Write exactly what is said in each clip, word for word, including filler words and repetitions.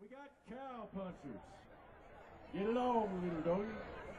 We got cow punchers. Get it on, little doggy.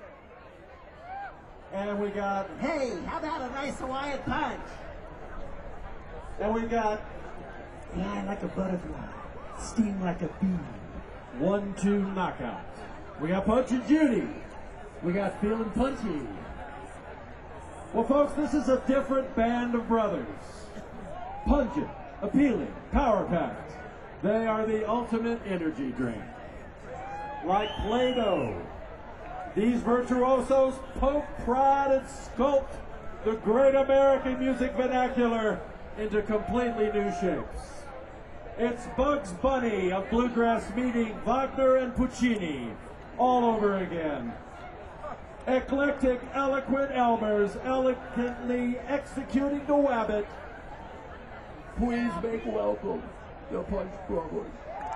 And we got, hey, how about a nice Hawaiian punch? And we got, fly like a butterfly, sting like a bee. One, two, knockout. We got Punch and Judy. We got Feeling Punchy. Well, folks, this is a different band of brothers. Pungent, appealing, power-packed. They are the ultimate energy drink. Like Play-Doh, these virtuosos poke, prod, and sculpt the great American music vernacular into completely new shapes. It's Bugs Bunny of bluegrass meeting Wagner and Puccini all over again. Eclectic, eloquent Elmers elegantly executing the wabbit. Please make welcome the Punch Brothers.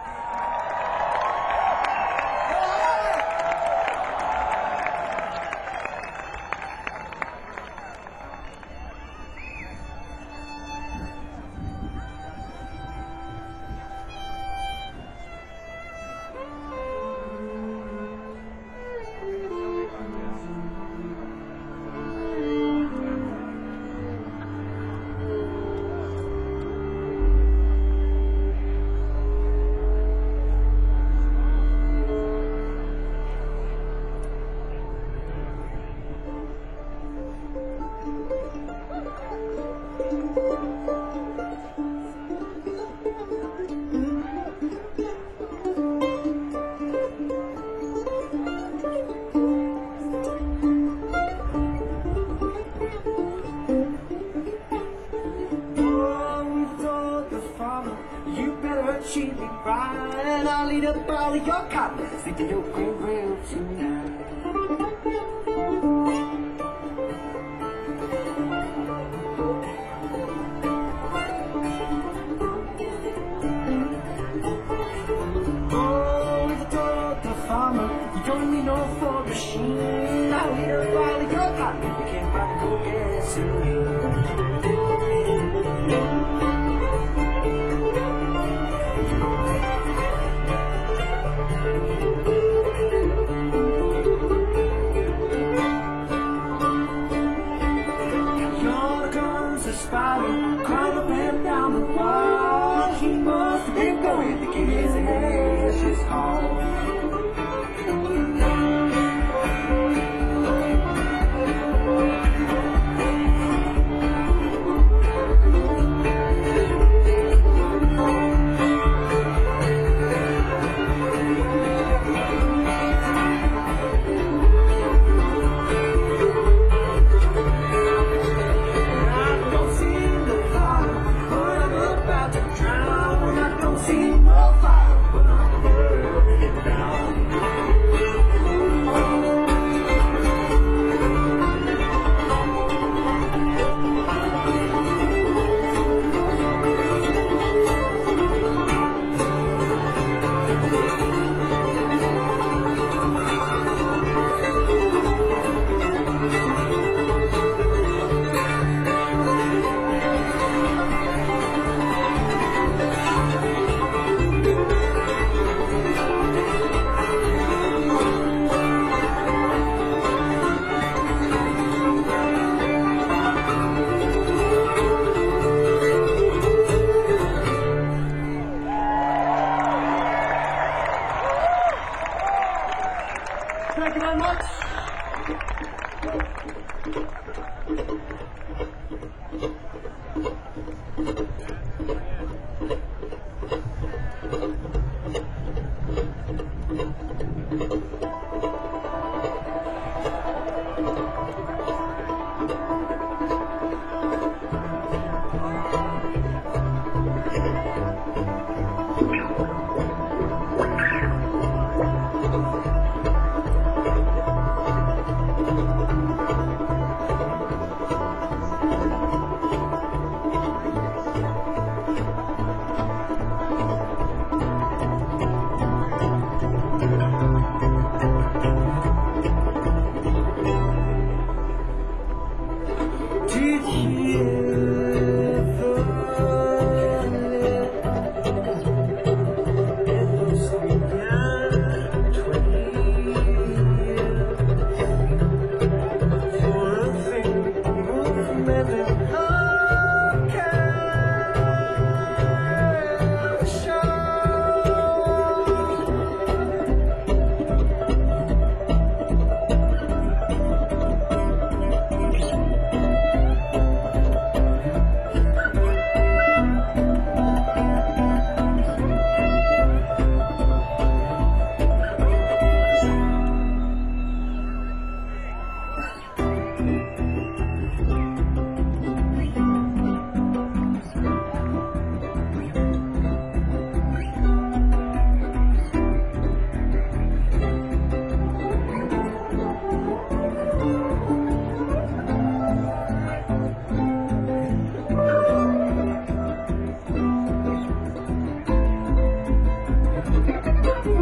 Treat me right, and I'll eat up all of your cotton. Sleep in your green room tonight. Oh, with the dog, the farmer, you don't need no Ford machine. I'll eat up all of your cotton. You can't buy no gasoline.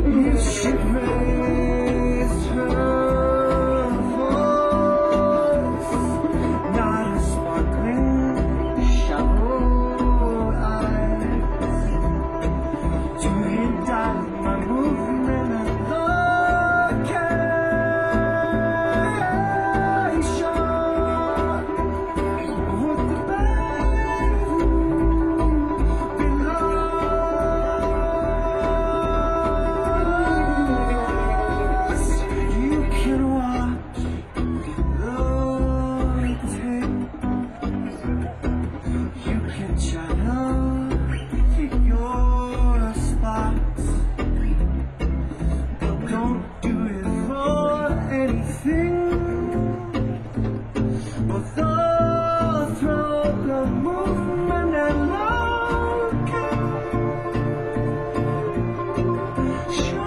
She raised her voice, not a sparkling, shallow eyes, to hint at my movement and location. Would the bedroom belong? You can watch the tape. You can channel your spots, but don't do it for anything but the thrill, the movement and location.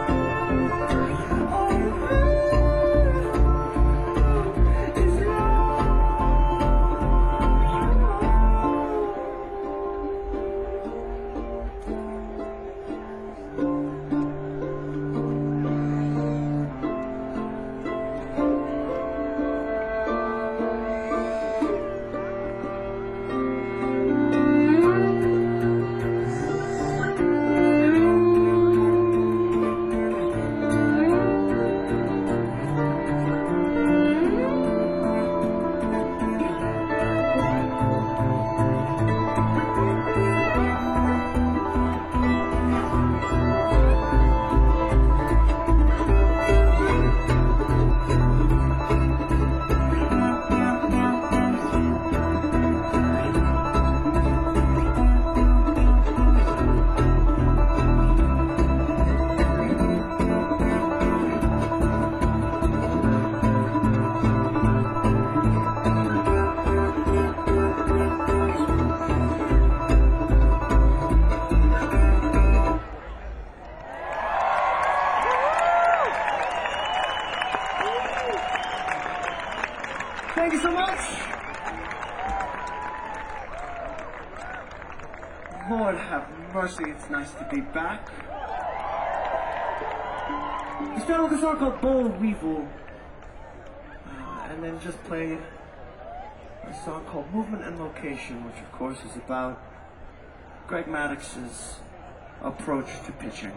Thank you so much. Lord have mercy, it's nice to be back. We started with a song called Bold Weevil, uh, and then just played a song called Movement and Location, which of course is about Greg Maddox's approach to pitching.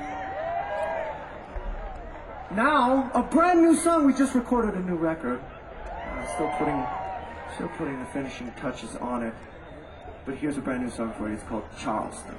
Now, a brand new song. We just recorded a new record. Uh, still putting, still putting the finishing touches on it. But here's a brand new song for you. It's called Charleston.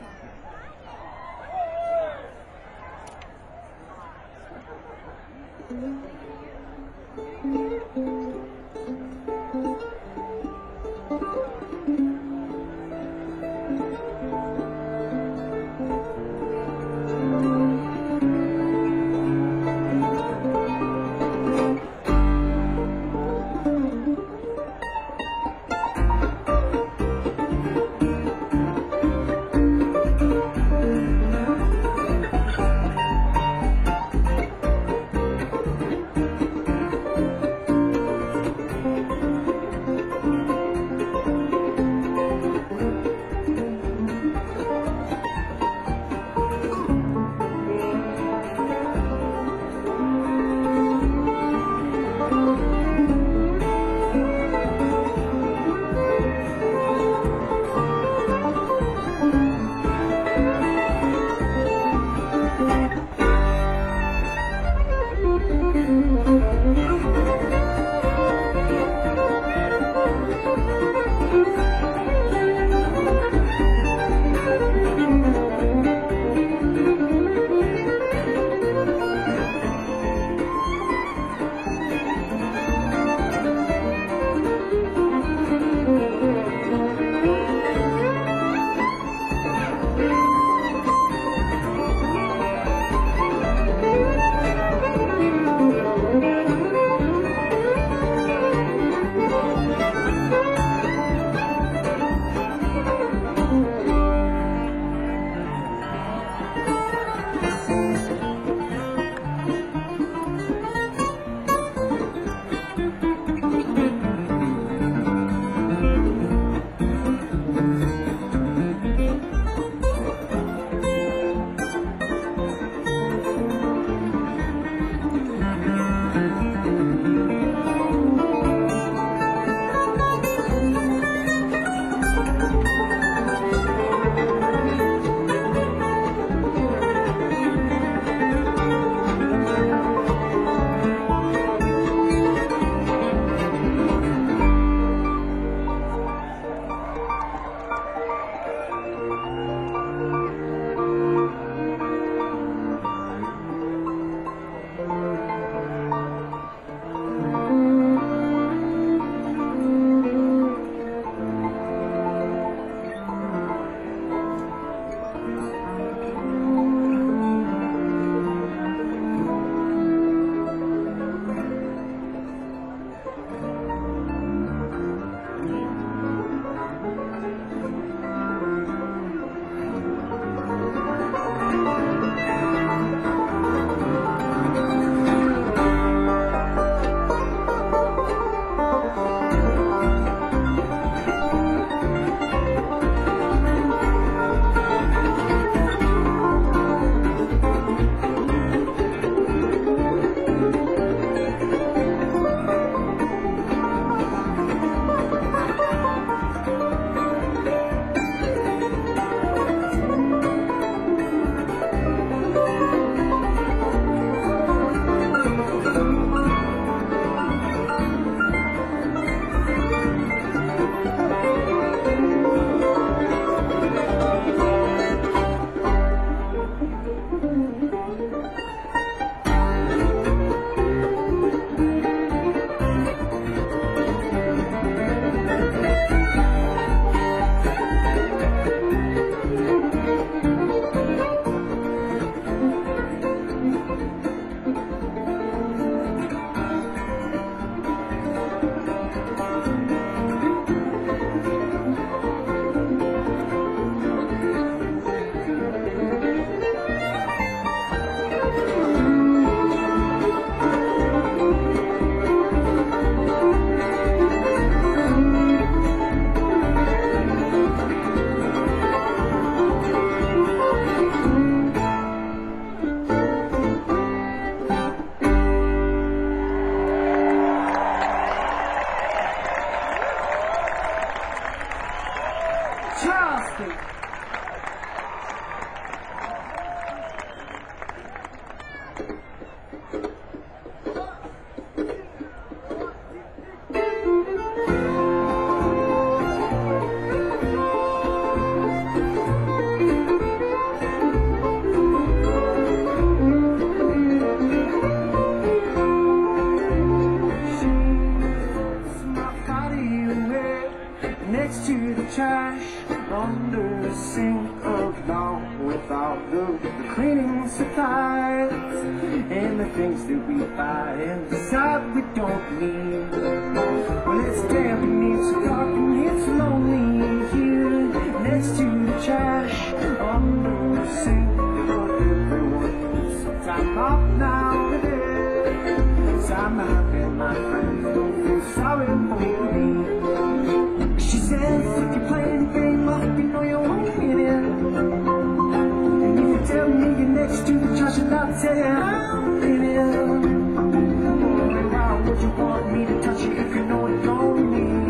with all the, the cleaning supplies and the things that we buy and decide we don't need. Well, it's damp and it's dark and it's lonely here next to the trash under the sink. But everyone needs some time off now and then. So I'm happy my friends don't feel sorry for me. She says if you play the game up, you know you won't win it. And if you tell me you're next to the trash, I'll tell you I'm in it. Only why would you want me to touch you if you know it don't mean?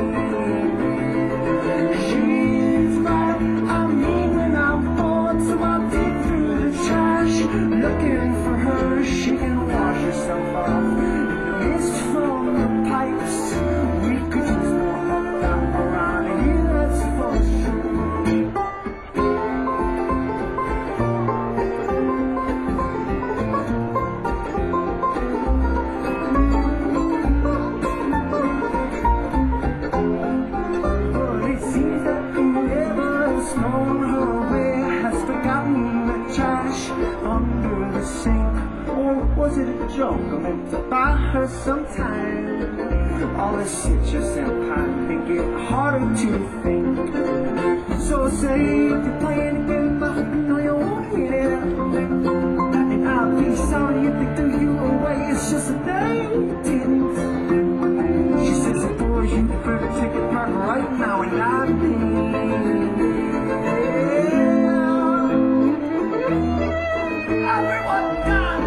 She's right, I mean when I'm bored, so I'll dig through the trash, looking for her. She can wash herself off in the mist from the pipes. We could use more of that around here, that's for sure. But it seems that whoever's thrown her away has forgotten the trash under the sink. Or was it a joke I meant to buy her sometime? All this citrus and pine make it harder to think. So say if you're playing a game, I know you won't win it. And I'll be sorry if they threw you away, it's just that they didn't. She says, boy, you better take it back right now, and I mean everyone does.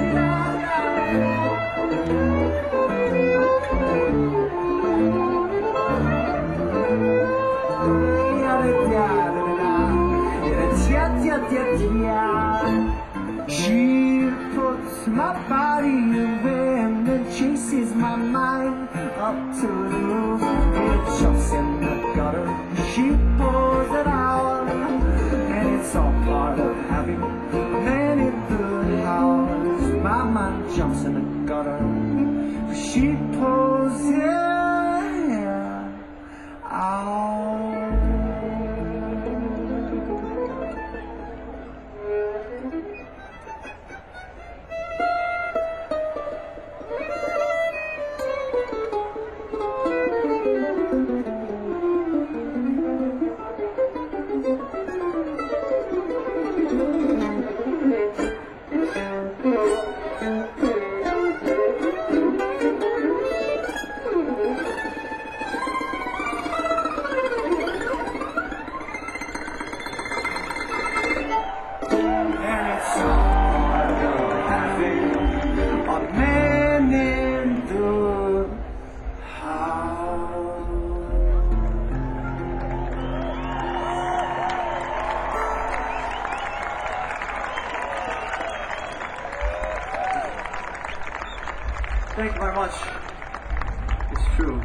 She puts my body away and then chases my mind up to the roof. It jumps in the gutter, she pours it out, and it's all part of having many good hours. My mind jumps in the gutter, she pours it out. Thank you very much. It's true.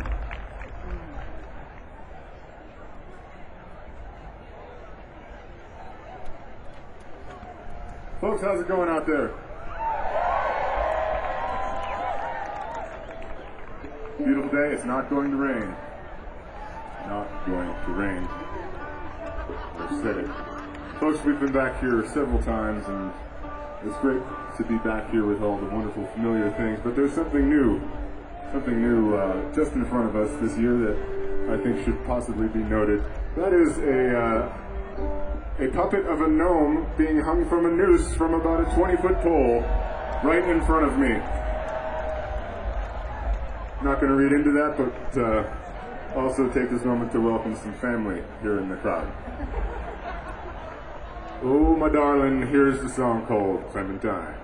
Folks, how's it going out there? Beautiful day. It's not going to rain. Not going to rain. I've said it. Folks, we've been back here several times, and it's great to be back here with all the wonderful familiar things, but there's something new, something new uh, just in front of us this year that I think should possibly be noted. That is a, uh, a puppet of a gnome being hung from a noose from about a twenty foot pole right in front of me. Not going to read into that, but uh, also take this moment to welcome some family here in the crowd. Oh, my darling, here's the song called Clementine.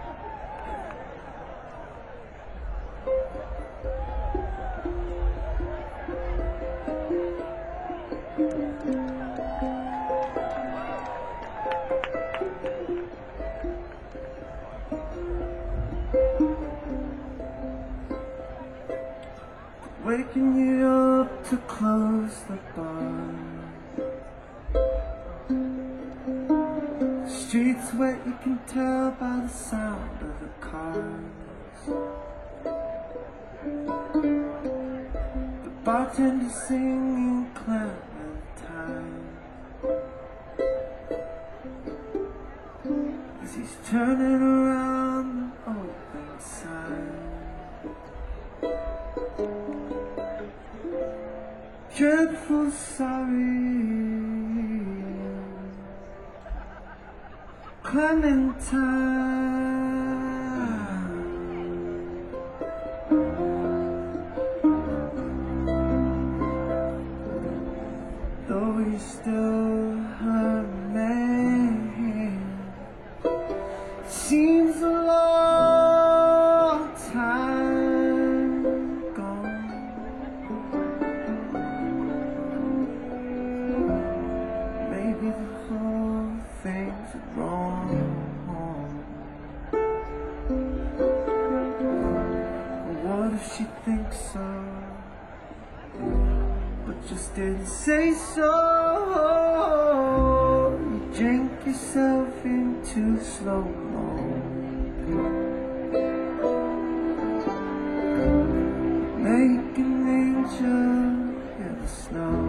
Waking you up to close the bar. Streets wet, you can tell by the sound of the cars. The bartender singing Clementine. as he's turning around the open side. Dreadful sorry, Clementine. Though he's still her man, seems a long time gone. Maybe the whole thing's wrong. What if she thinks so, but just didn't say so? You drink yourself into slow-mo, make an angel in the snow.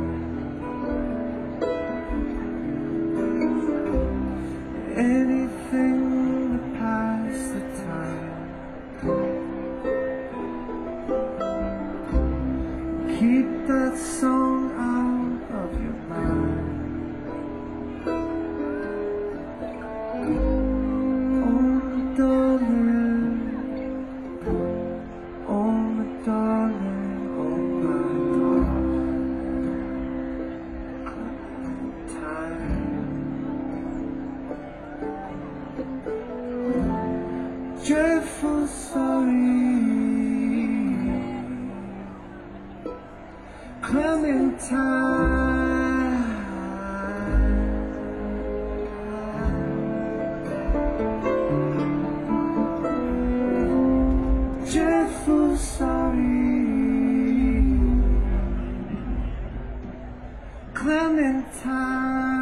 Anything to pass the time, keep that song out of your mind. Oh my darling, oh my darling, oh my darling. Time, dreadful sorry, Clementine. Dreadful sorry, Clementine.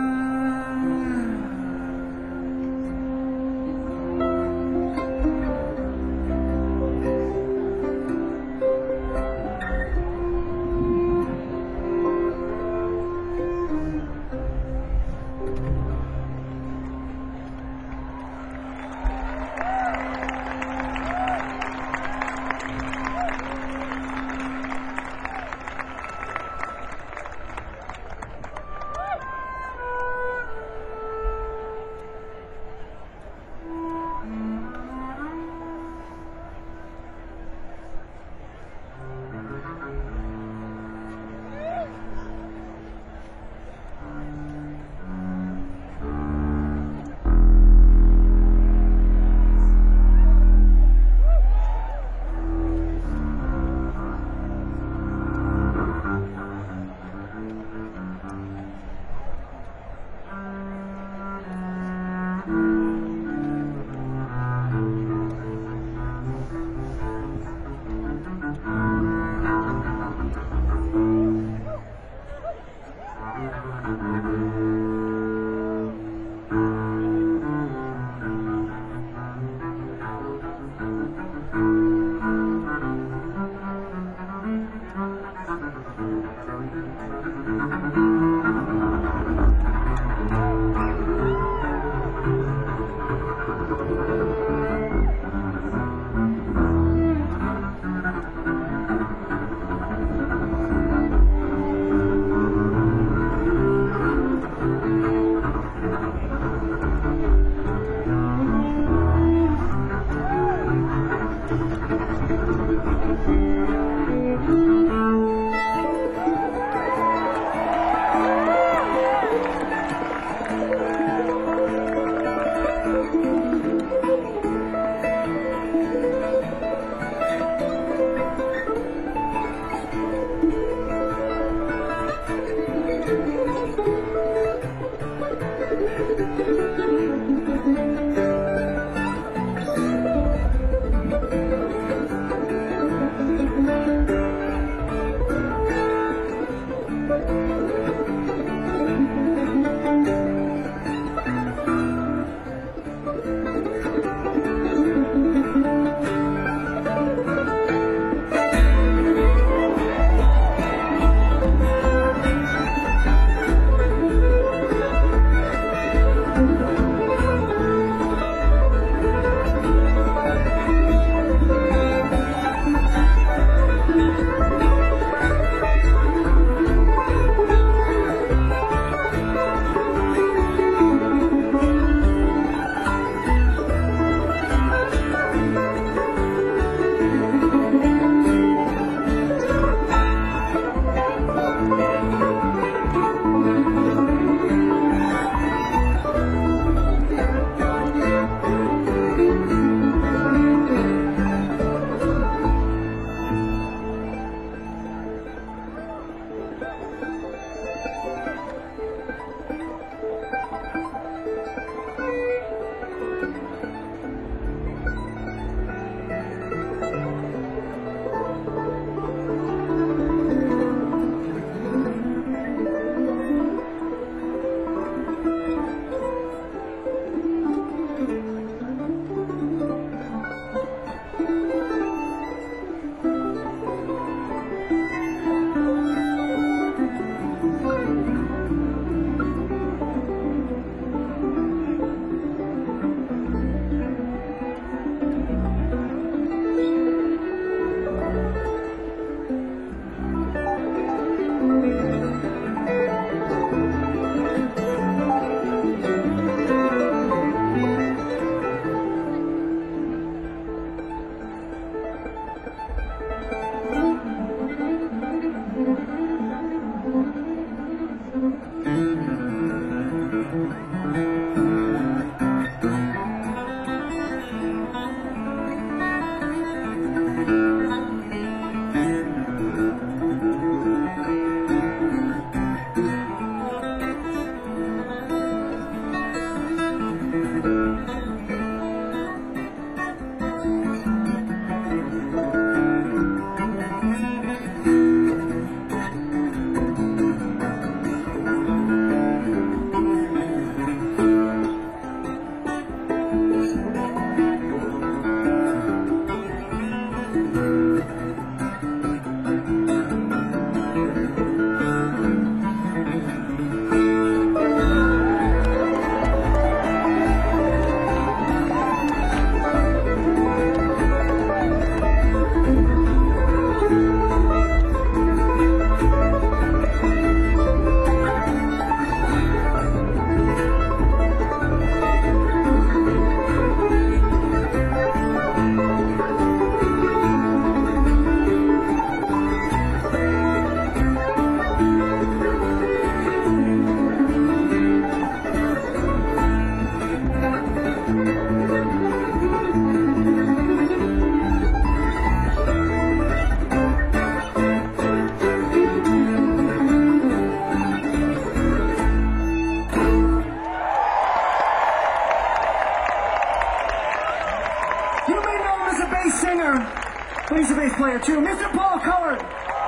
singer, but he's a bass player too, Mister Paul Coward.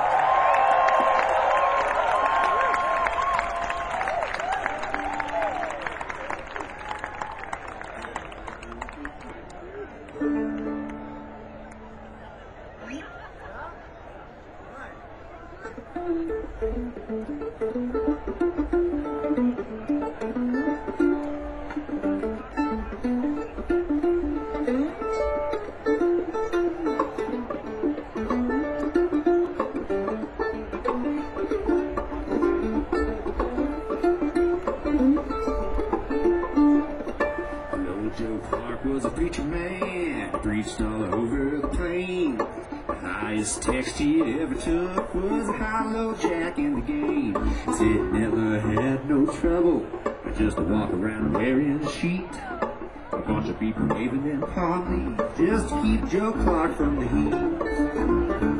Joe Clark was a preacher man, preached all over the plain. The highest text he ever took was a high-low jack in the game. Said never had no trouble, but just to walk around wearing a sheet. A bunch of people waving them palm leaves just to keep Joe Clark from the heat.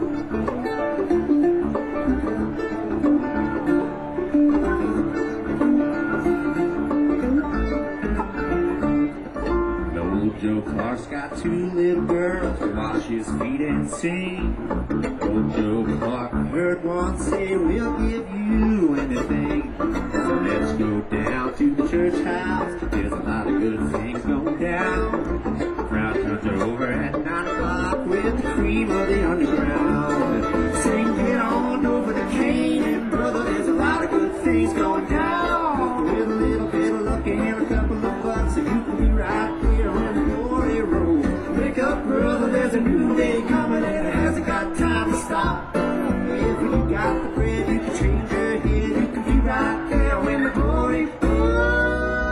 Joe Clark's got two little girls to wash his feet and sing. Old Joe Clark heard one say, we'll give you anything. So let's go down to the church house. There's a lot of good things going down. The crowd turns over at nine o'clock with the cream of the underground. Sing, get on over to Canaan, brother. There's a lot of good things going down. With a little bit of luck and a couple of bucks, and you can be right there when the glory rolls. Wake up, brother, there's a new day coming, and it hasn't got time to stop. If you got the bread, you can change your head. You can be right there when the glory falls.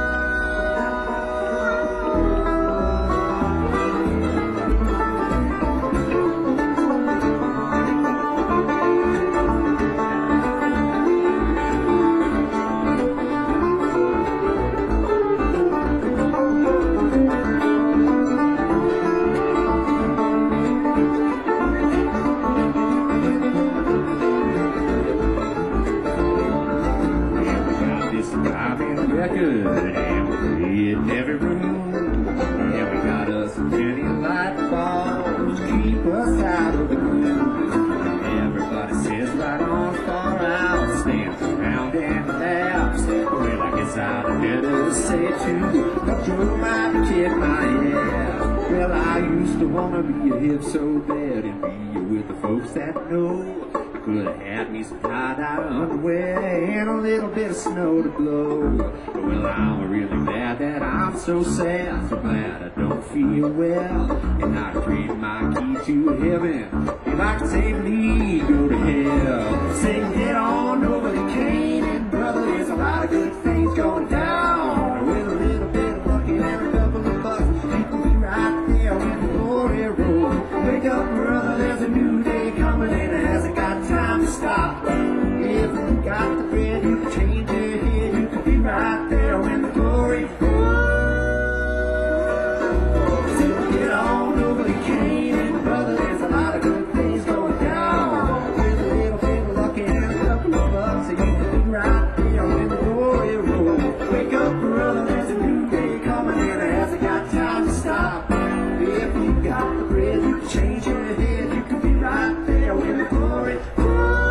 Record, and we play it in every room. And we got us plenty of light balls to keep us out of the gloom. Everybody says right on far out, stands around and laughs. Well, I guess I'd better say it too, but Joe might kick my ass. Well, I used to wanna be a hip so bad and be with the folks that know. Could have had me some tie-dye underwear and a little bit of snow to blow. Well, I'm really glad that I'm so sad, so glad I don't feel well. And I trade my key to heaven if I can safely go to hell. Sing, get on over to Canaan, brother. There's a lot of good things going down. With a little bit of luck and a couple of bucks, you can be right there when the glory rolls. Wake up, brother, there's a new day coming and it hasn't got time to stop. If you got the bread, you can change your head. You can be right there when the glory falls. So get on over to Canaan, brother. There's a lot of good things going down. With a little bit of luck and a couple of bucks, so you can be right there when the glory rolls. Wake up, brother. There's a new day coming and it hasn't got time to stop. If you got the bread, you can change your head. You can be right there when the glory falls.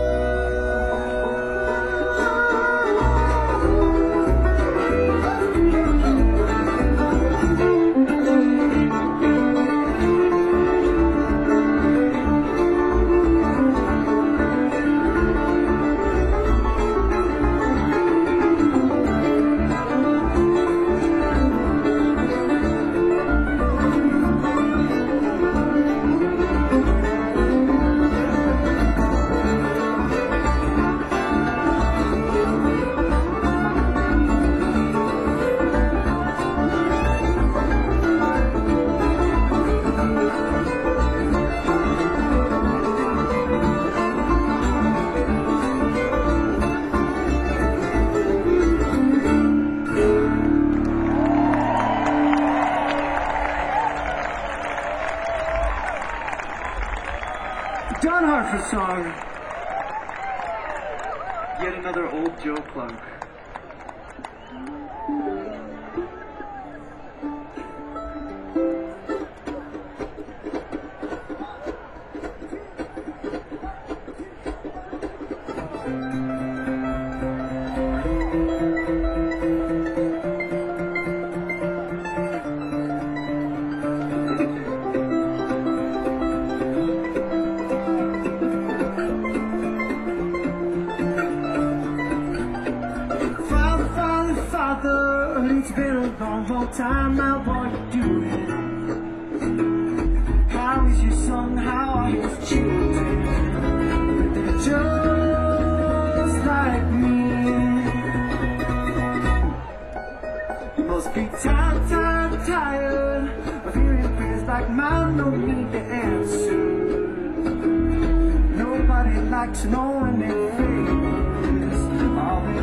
Don Hartford song. Yet another old Joe Clark. are you doing? How is your son? How are his children? They're just like me. You must be tired, tired, tired of hearing prayers like mine. No need to answer. Nobody likes knowing their failures. All they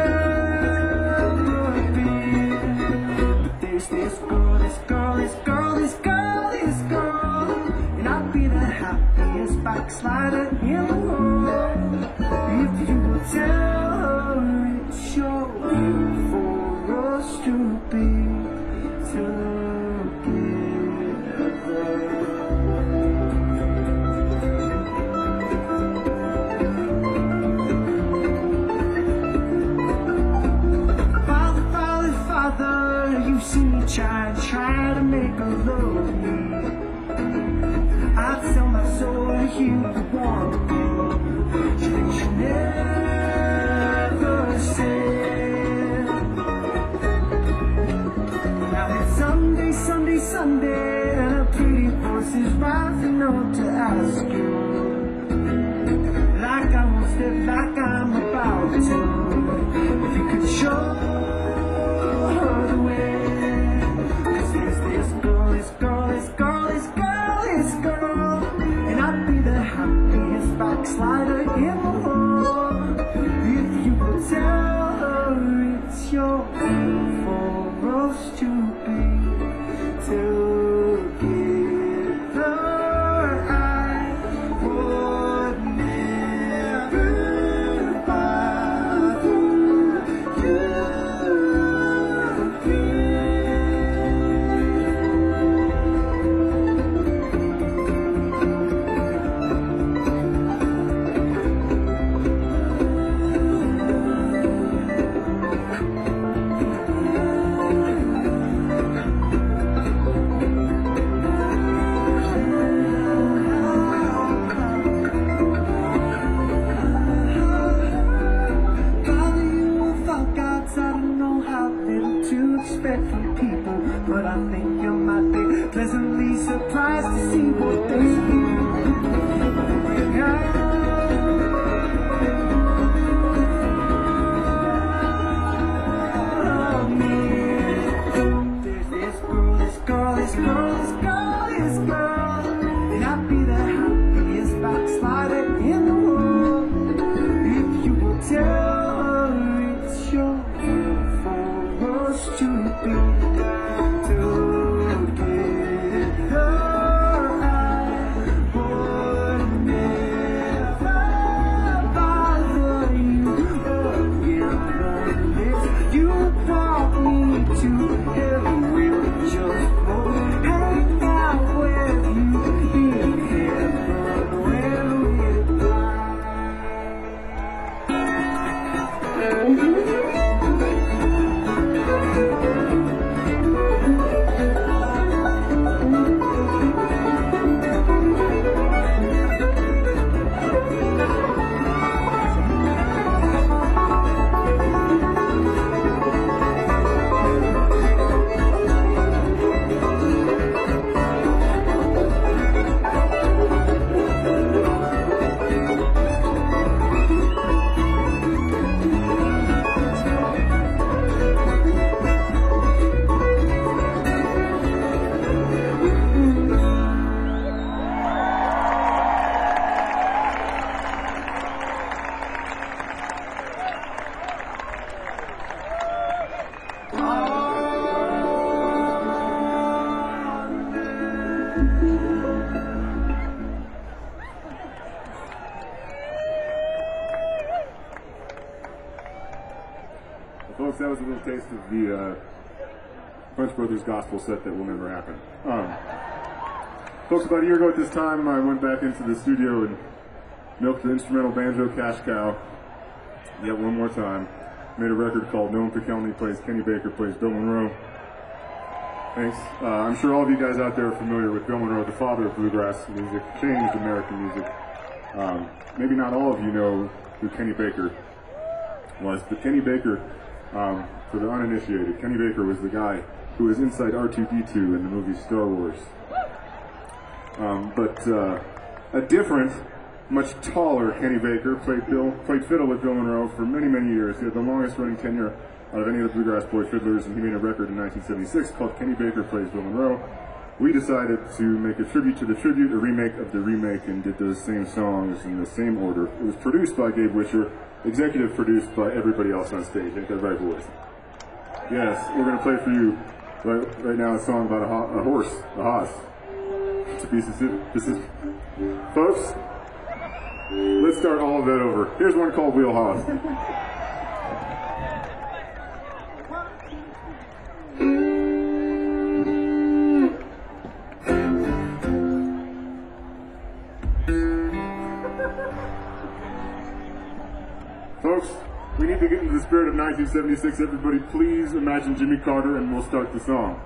ever be. But there's this girl, this girl, this girl, this girl, this girl, and I'd be the happiest backslider in the world if you would tell her it's your will for us to be together. Father, Father, Father, you see me try, try to make her love me. I'd sell my soul to heal the one she thinks she never said. Now it's Sunday, Sunday, Sunday, and a pretty voice is rising up to ask you, like I won't step, like I'm about to, if you could show her the way. Cause there's this girl, this girl, this girl, this girl, this girl, and I'd be the happiest backslider in the world if you would tell her it's your will for us to be together. I would never bother you from people, but I think you might be pleasantly surprised to see what they do. There's this girl, this girl, this girl, this girl, this girl, and I'd be the happiest backslider in the world if you would tell her it's your will for us to be together. I would never bother you again unless you brought me to heaven. We'll just both hang out with you in heaven when we Folks, that was a little taste of the uh, Punch Brothers gospel set that will never happen. Um, folks, about a year ago at this time, I went back into the studio and milked the instrumental banjo cash cow yet one more time. Made a record called Noam Pikelny Plays Kenny Baker Plays Bill Monroe. Thanks. Uh, I'm sure all of you guys out there are familiar with Bill Monroe, the father of bluegrass music, changed American music. Um, maybe not all of you know who Kenny Baker was, but Kenny Baker, um, for the uninitiated, Kenny Baker was the guy who was inside R two D two in the movie Star Wars. Um, but uh, a different, much taller Kenny Baker played Bill, played fiddle with Bill Monroe for many, many years. He had the longest running tenure out of any of the Bluegrass Boy fiddlers, and he made a record in nineteen seventy-six called Kenny Baker Plays Bill Monroe. We decided to make a tribute to the tribute, a remake of the remake, and did those same songs in the same order. It was produced by Gabe Wisher, executive produced by everybody else on stage. Ain't that right, boys? Yes, we're going to play for you right, right now a song about a, ho- a horse, a hoss. It's a piece of this is, folks, let's start all of that over. Here's one called Wheel Hoss. Folks, we need to get into the spirit of nineteen seventy-six. Everybody, please imagine Jimmy Carter, and we'll start the song.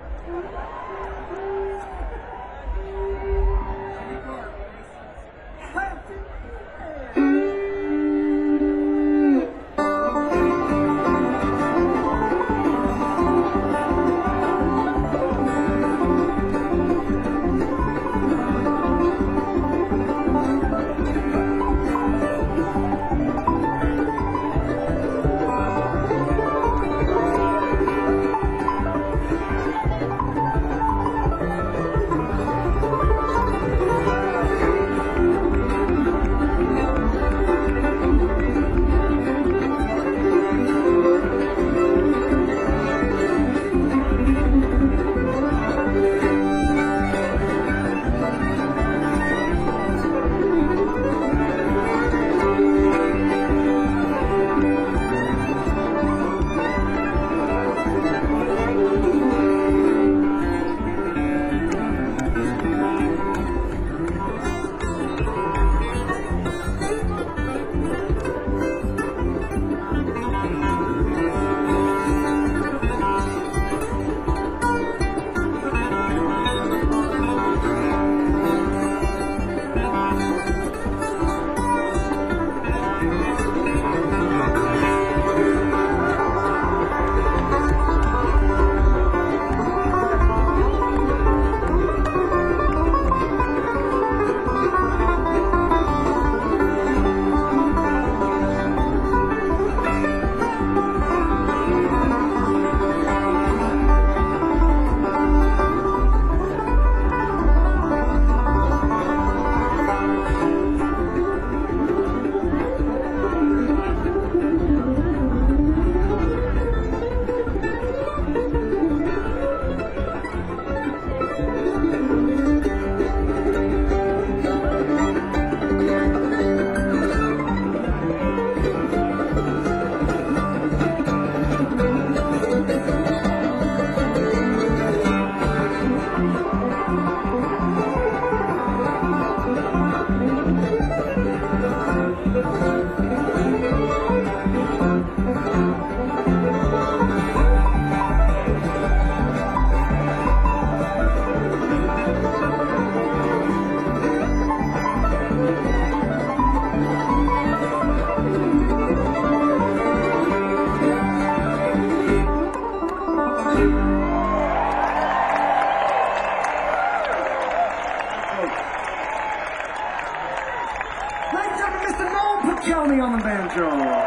On the banjo.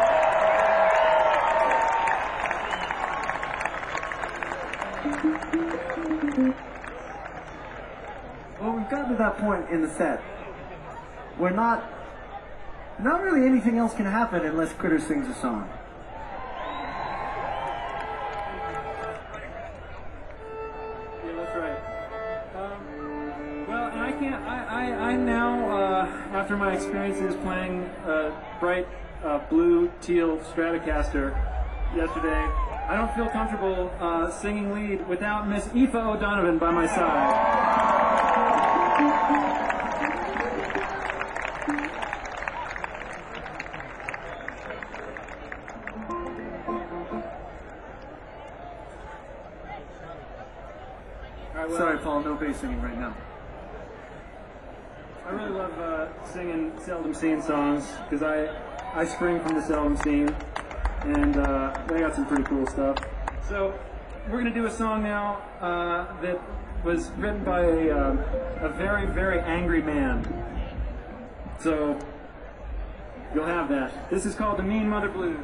Well, we've gotten to that point in the set where not, not really anything else can happen unless Critter sings a song. Yeah, that's right. Um, well, and I can't, I, I, I now, uh, after my experiences playing uh, bright uh, blue teal Stratocaster yesterday, I don't feel comfortable uh, singing lead without Miss Aoife O'Donovan by my side. All right, well, Sorry, Paul, no bass singing right now. I really love uh, singing seldom seen songs because I I spring from the seldom scene, and uh, they got some pretty cool stuff. So we're gonna do a song now uh, that was written by a, uh, a very, very angry man. So you'll have that. This is called the Mean Mother Blues.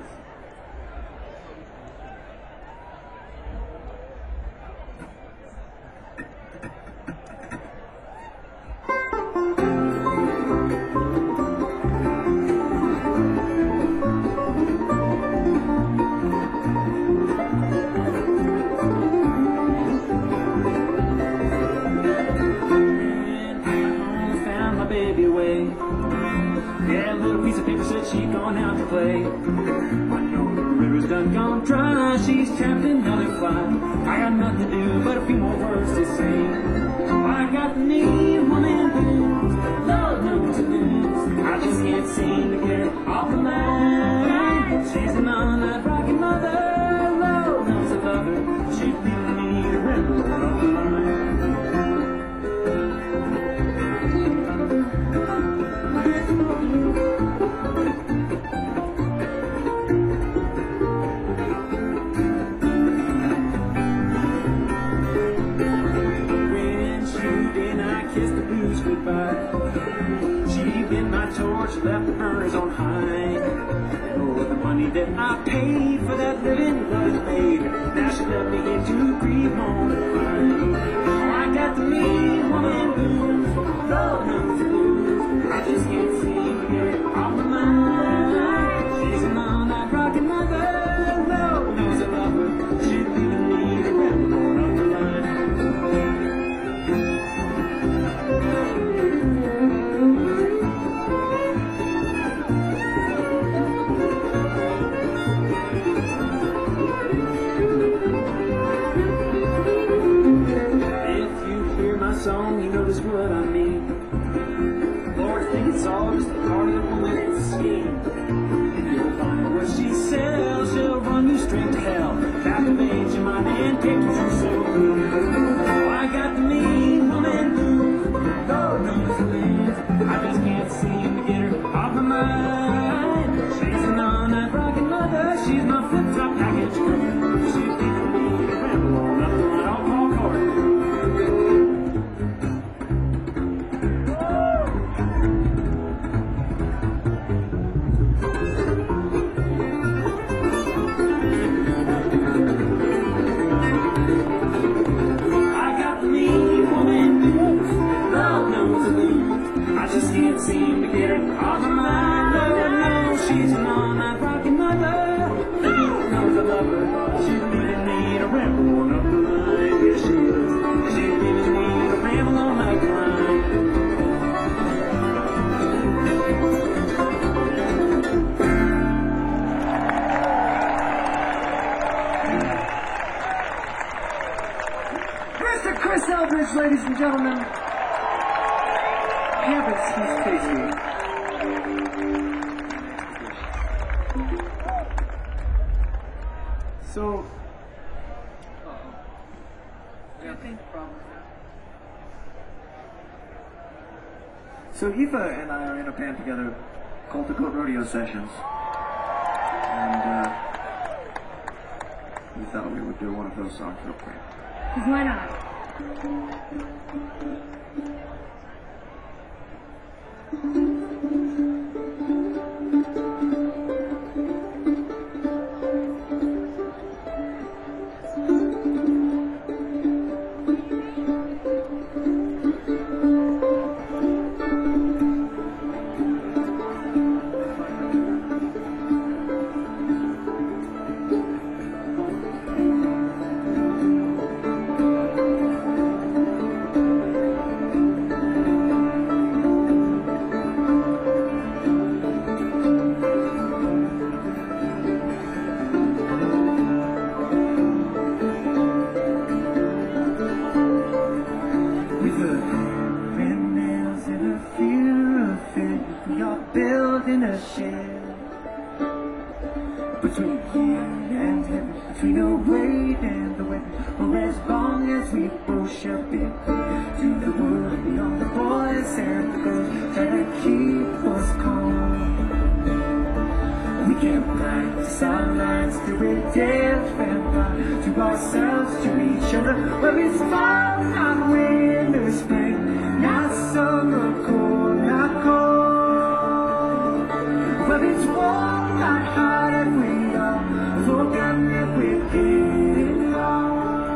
She's trapped in another fly. I got nothing to do but a few more words to say. I got the mean woman blues, Lord knows to lose. I just can't seem to get her off my mind. Chasing on that rockin' mother, Lord knows I love her. She'd leave me to ramble on the line. She bit my torch, left the burners on high. Oh, the money that I paid for that living was made. Now she left me into grief on the line. Oh, I got the mean woman blues, Lord knows the blues. I just can't seem to get it off my mind. Chasing on that rockin' mother, Lord knows I love her. She's leaving me to ramble on up the line. Song, you notice what I mean. Lord, I think it's all just a part of the woman's scheme. If you'll find what she sells, she'll run you straight to hell. Captivate your mind and take you through so good. Oh, I got the mean woman blues, Lord knows the lives. I just can't seem to get her off my mind. Chasing on that rockin' mother, she's my flip-top package girl. She's leaving me to ramble on up the line. I'll call Carter. Can't seem to get her off my mind. No, no, she's on that rockin' mother. No, knows I love her. She's leaving me to ramble on up the line. Yes, she is. She's leaving me to ramble on up the line. Mister Chris Eldridge, ladies and gentlemen. Yeah, he's crazy. So, yeah, so Eva and I are in a band together called the Goat Rodeo Sessions, and uh, we thought we would do one of those songs real quick. Why not? We can't practice our lines to a death vampire, to ourselves, to each other. Well, it's fall, not winter, spring, not summer, cold, not cold. Well, it's warm, not hot, and we are forgotten that we're getting old.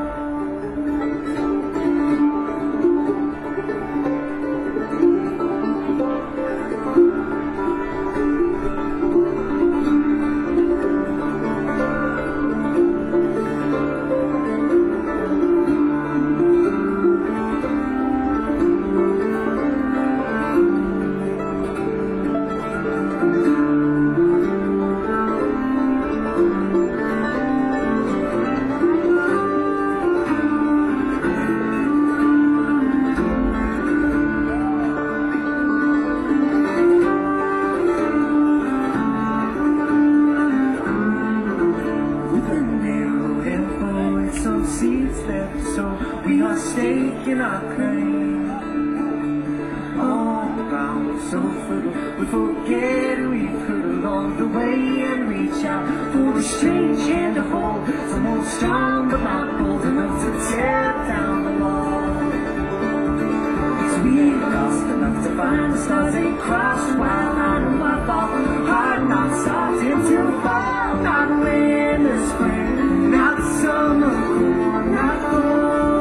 Staking our claim all around, so full. We forget who we put along the way and reach out for a strange hand to hold. Some old strong but not bold enough to tear down the wall. Cause we lost enough to find the stars they crossed while I know my fault. Hard knocks off into fall, not winter, spring, not summer, cool, not cold.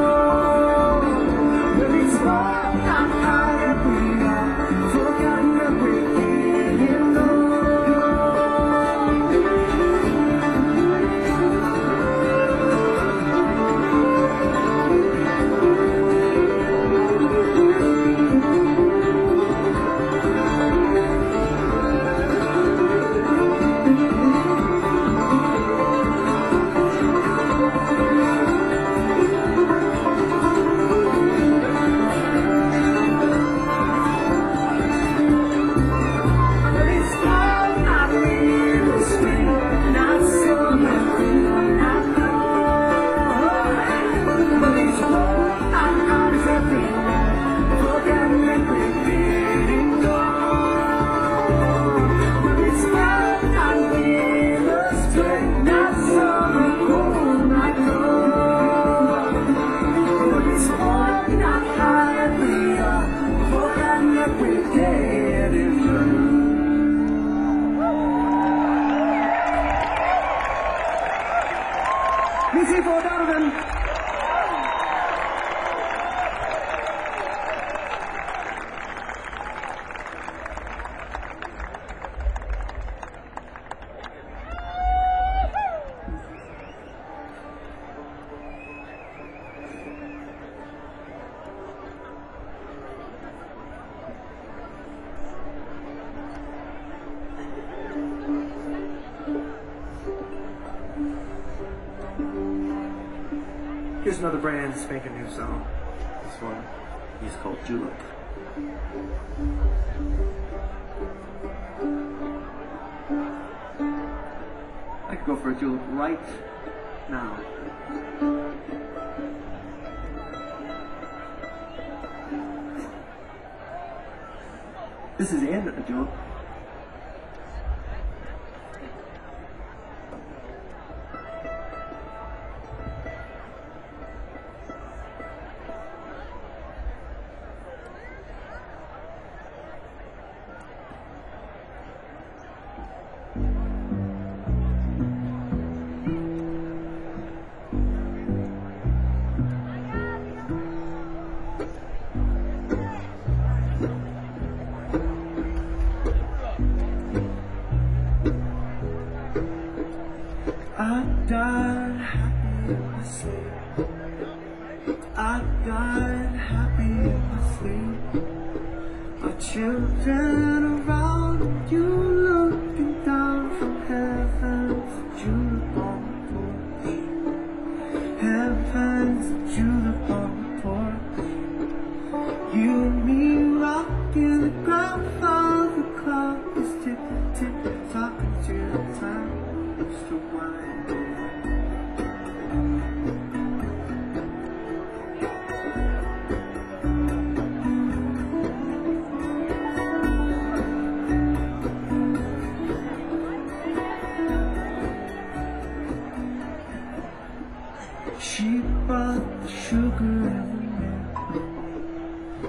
Not high up we are, forgotten that we're getting Here's another brand spanking new song. This one is called Julep. I could go for a julep right now. This is the end of the julep. I died happy in my sleep. I died happy in my sleep. Our children around you looking down from heaven's julep on porch. Heaven's julep on porch. You and me rocking the grandfather clock is tick tick talking to the time. To wine.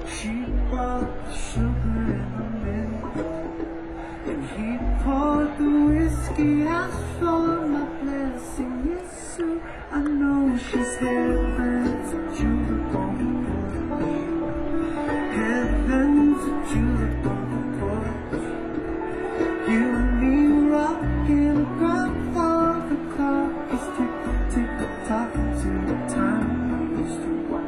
She brought the sugar and the milk, and he poured the whiskey. Asked for my blessing. Yes, sir, I know she's heaven's a julep on the porch. Heaven's a julep on the porch. You and me rocking, grandfather clock is tick tick talking to the time we used to walk.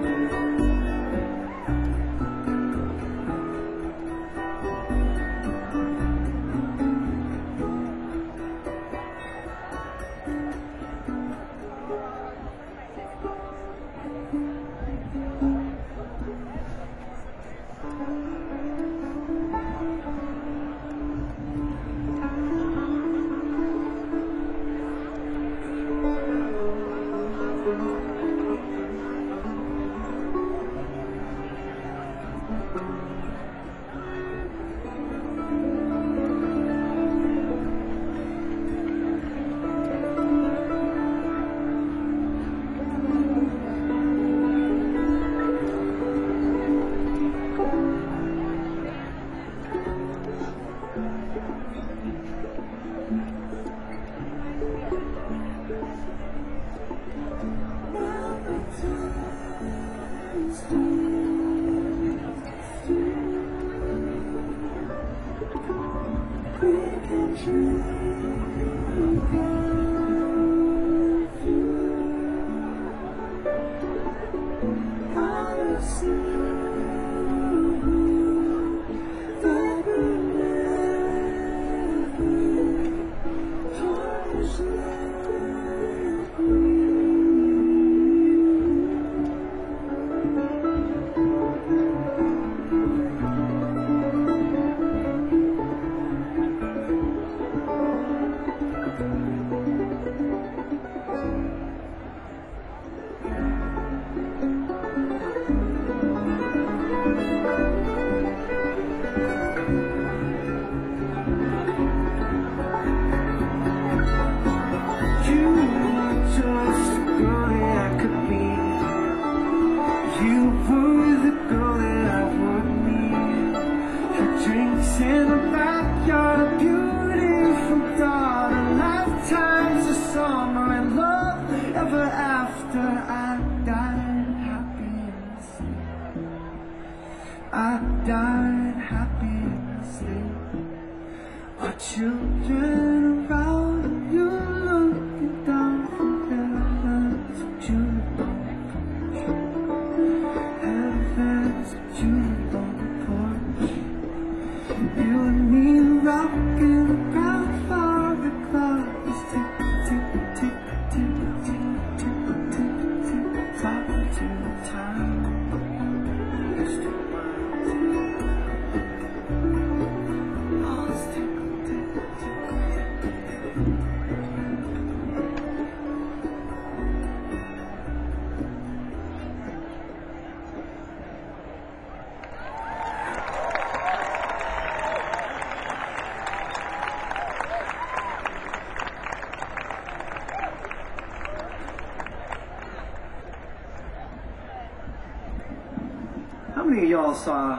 How many of y'all saw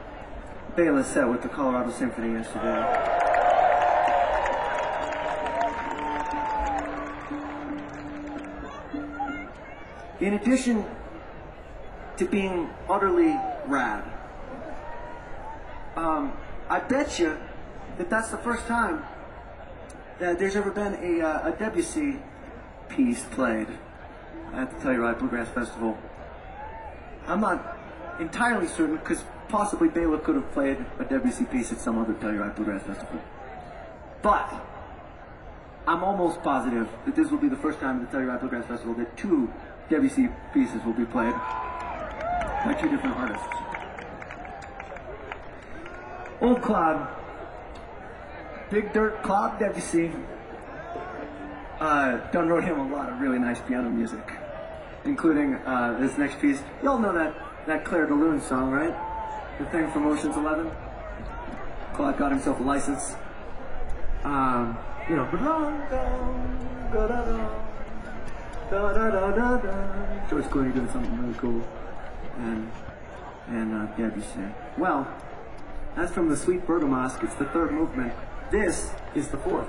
Bela set with the Colorado Symphony yesterday? In addition to being utterly rad, um, I bet you that that's the first time that there's ever been a, uh, a Debussy piece played at the Telluride Bluegrass Festival. I'm not entirely certain, because possibly Bela could have played a Debussy piece at some other Telluride Bluegrass Festival. But I'm almost positive that this will be the first time at the Telluride Bluegrass Festival that two Debussy pieces will be played by two different artists. Old Claude, Big Dirt Claude Debussy, uh, done wrote him a lot of really nice piano music, including uh, this next piece. Y'all know that That Claire de Lune song, right? The thing from Ocean's Eleven? Claude got himself a license. Um, you know, George Clooney did something really cool. And and uh, Debussy. Well, that's from the Suite Bergamasque. It's the third movement. This is the fourth.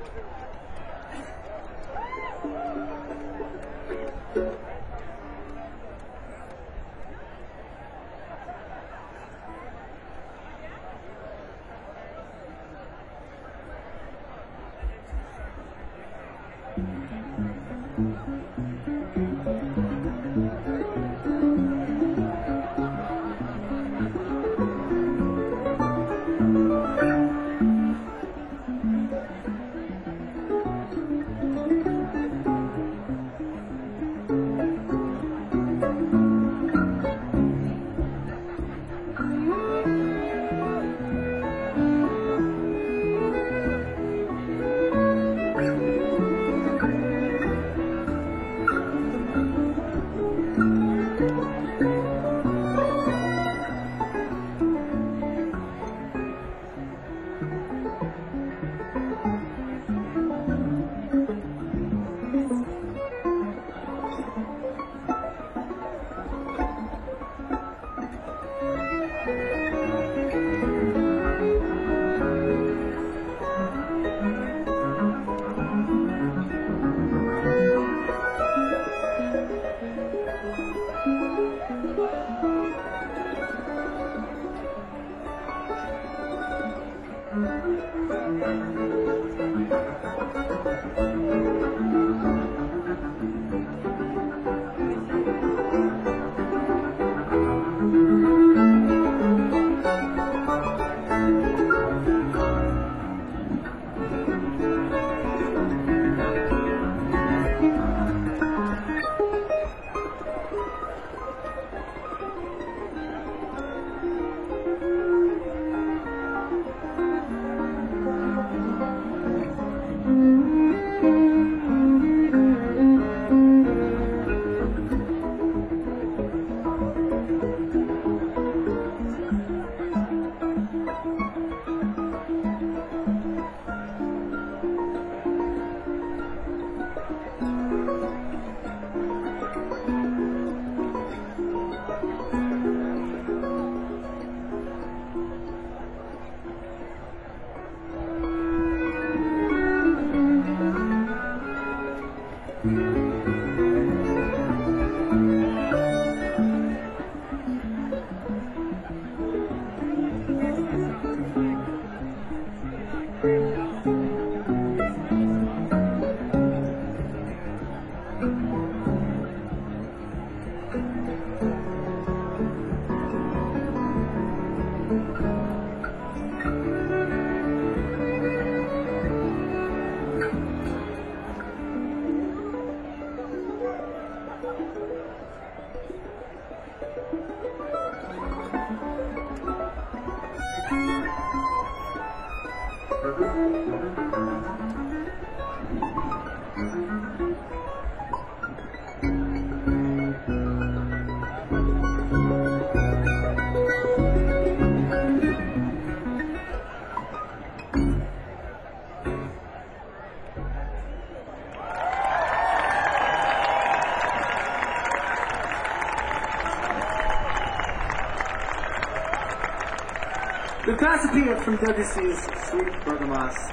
The Cassiopeia from Debussy's Suite Bergamasque.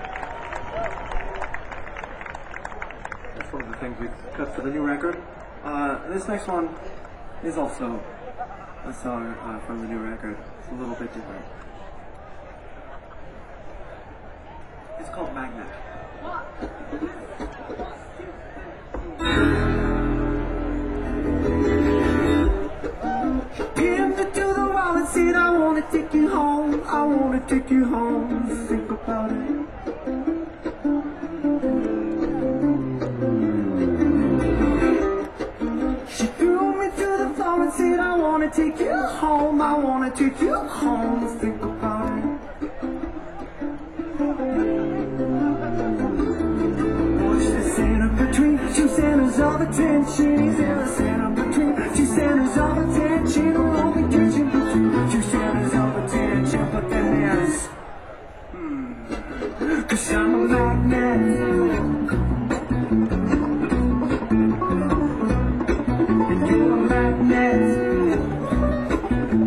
That's one of the things we cut for the new record. Uh, this next one is also a song uh, from the new record. It's a little bit different. It's called Magnet. I wanna take you home, I wanna take you home, think about it. She threw me to the floor and said I wanna take you home, I wanna take you home, think about it. Watch the center between two centers of attention, he's in the center between two centers of attention, only tension between two centers of attention, but then there's hmm, cause I'm a magnet, and you're a magnet.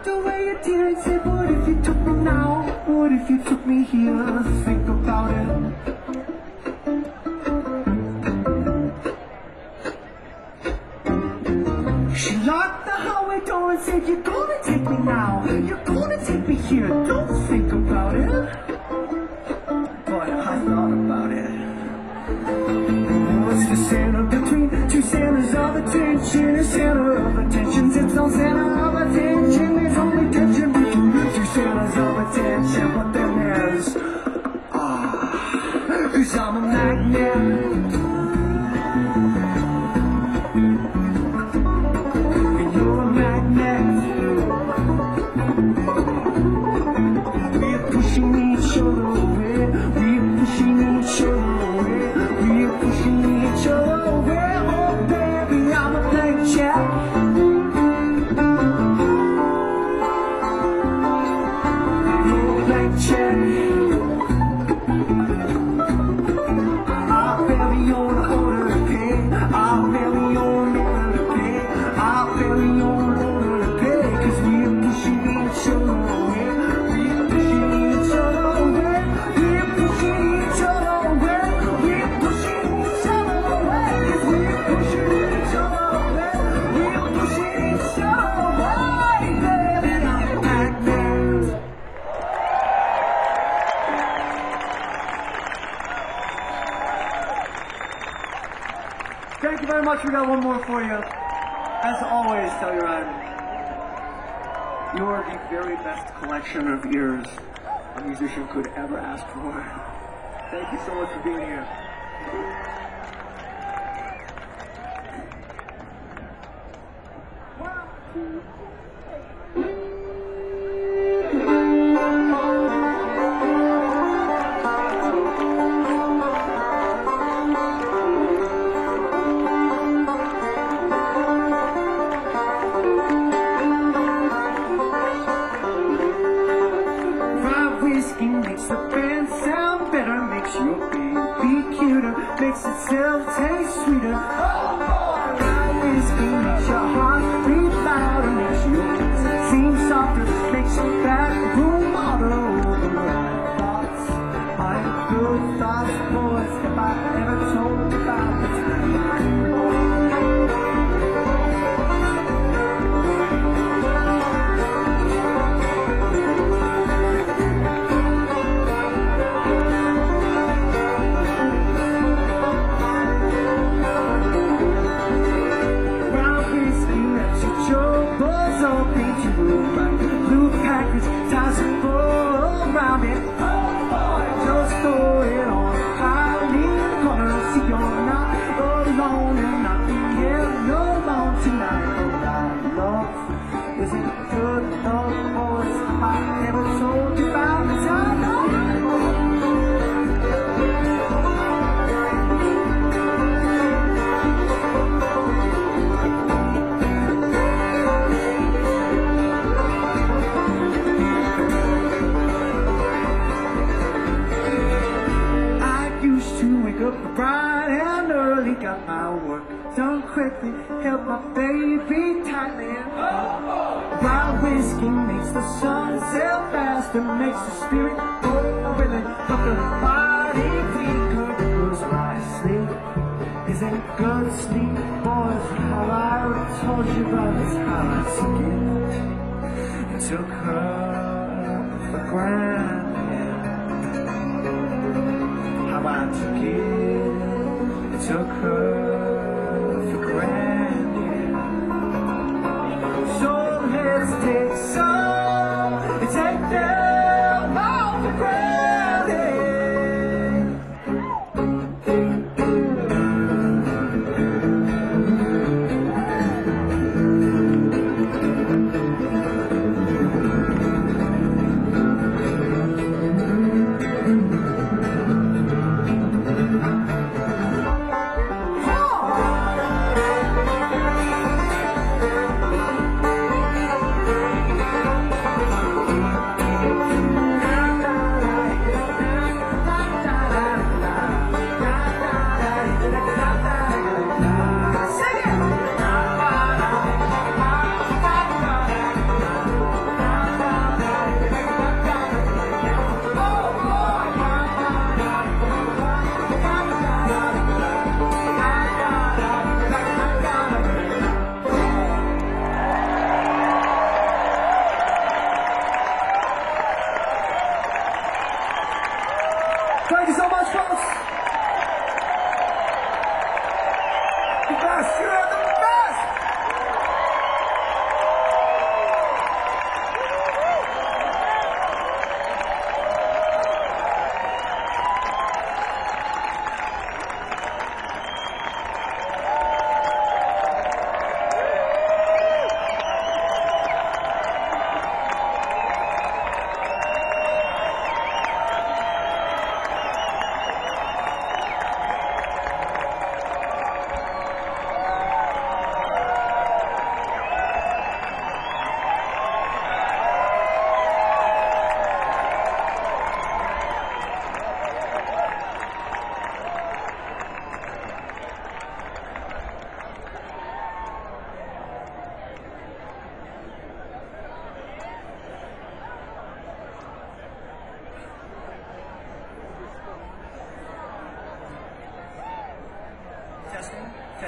the way you did it. Say, what if you took me now? What if you took me here? Think about it. She locked the highway door and said, you're gonna take me now. You're gonna take me here. Don't think about it. Boy, I thought about it. What's the center between two centers of attention? A center of attention sits on center of attention. There's only tension between the two centers of attention. But then there's ah, cause I'm a magnet. And you're a magnet. We're pushing each other away. We're pushing each other away. We're pushing each other away. Oh baby, I'm a blank check. You're a blank check. I'll bury your order to pay. I'll bury your order to pay. I'll bury your order to pay. Cause we're pushing each other away. We're pushing each other away. We're pushing each other away. We're pushing each other away. Cause we're pushing each other away. We're pushing each other away. Baby, I'm a magnet. Thank you very much. We got one more for you. As always, Telluride, you're the very best collection of ears a musician could ever ask for. Thank you so much for being here. Fried whiskey makes the band sound better, makes your baby cuter, makes itself taste sweeter. Fried whiskey makes your heart beat louder, makes your seem softer, makes your back room harder. Right thoughts, my good thoughts, boys, if I ever told about the time I Brown whiskey lets your troubles all paint you blue. Like blue package ties a bow around it. Just throw it on high, lean corner, see you're not alone and not being alone tonight. Oh, I love, is it good love, boys? I never told you about the time. I used to wake up bright and early, got my work done quickly, held my baby tightly. Wild whiskey makes the sun sail faster, makes the spirit go willing, but the body weaker because my sleep isn't good sleep, boys. How I told you about is how I took it. I took her for granted. How I took it, I took her for granted. So let's take some and take them all for granted. Oh!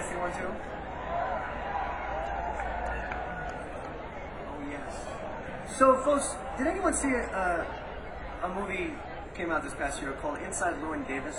Testing one, two. Oh, yes. So, folks, did anyone see a, uh, a movie that came out this past year called Inside Llewyn Davis?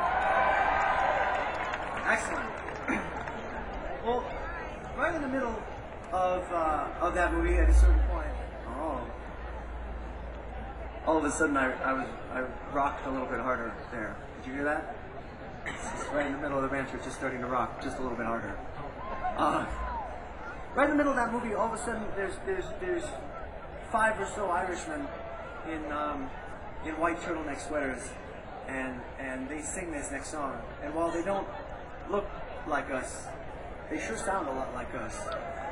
Excellent. Well, right in the middle of uh, of that movie, at a certain point, oh, all of a sudden I, I was I rocked a little bit harder there. Did you hear that? It's just right in the middle of the ranch, it's just starting to rock just a little bit harder. Uh, right in the middle of that movie, all of a sudden there's there's there's five or so Irishmen in um, in white turtleneck sweaters, and and they sing this next song. And while they don't look like us, they sure sound a lot like us.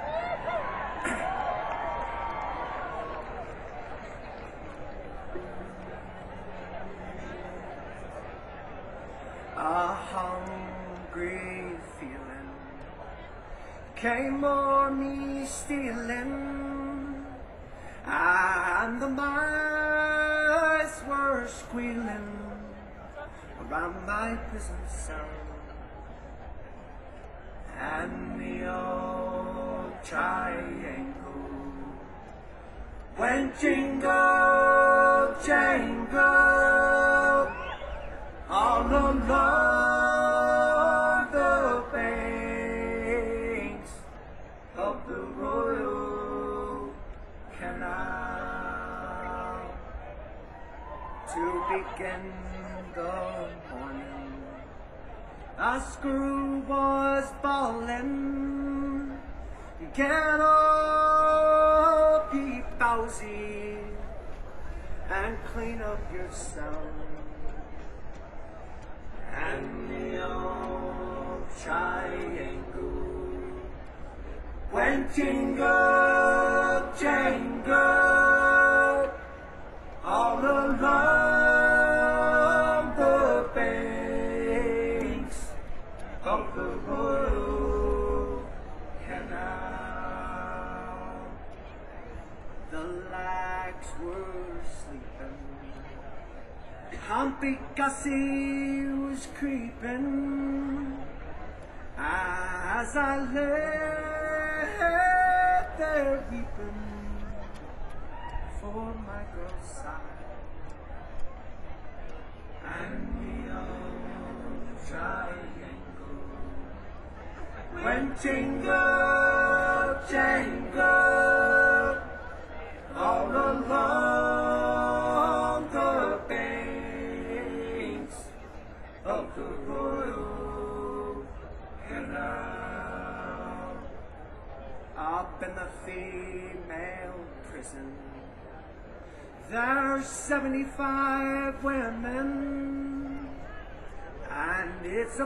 A hungry feeling came o'er me stealing, and the mice were squealing around my prison cell, and the old triangle went jingle, jangle all along the banks of the Royal Canal. To begin the morning, a screw was falling. Get up, ye bowsy, and clean up yourself. And the old triangle went jingle, jangle all along the banks of the Royal Canal. The lags were sleeping, Humpy Gussie was creeping, as I lay there weeping for my girl's side. And the old triangle went jingle, jangle all along the banks of the Royal Canal. Up in the female prison, there's seventy-five women, and it's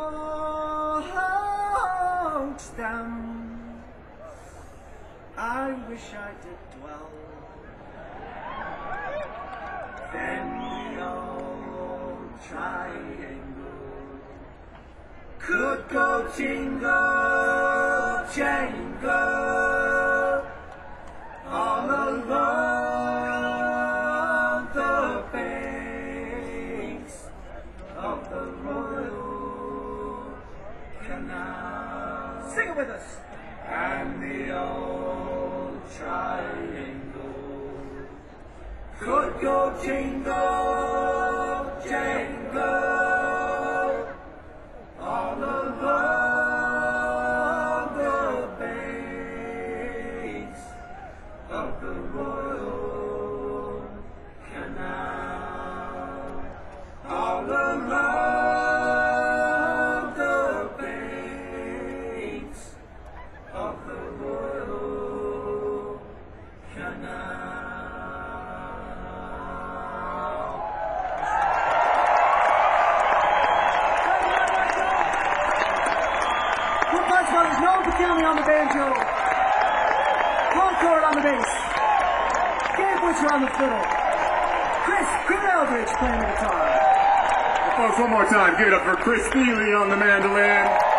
amongst them I wish I did dwell. Then the old triangle could go jingle, jangle all along the banks of the Royal Canal. Sing it with us. And the old triangle could go jingle, jangle all along the banks of the Royal Canal, all along the banks of the Royal Canal. Blue Punch Brothers, Noel Bukowski on the banjo, Concord on the bass, Gabe Butcher on the fiddle, Chris, Chris Eldridge playing the guitar. Folks, one more time, give it up for Chris Steely on the mandolin.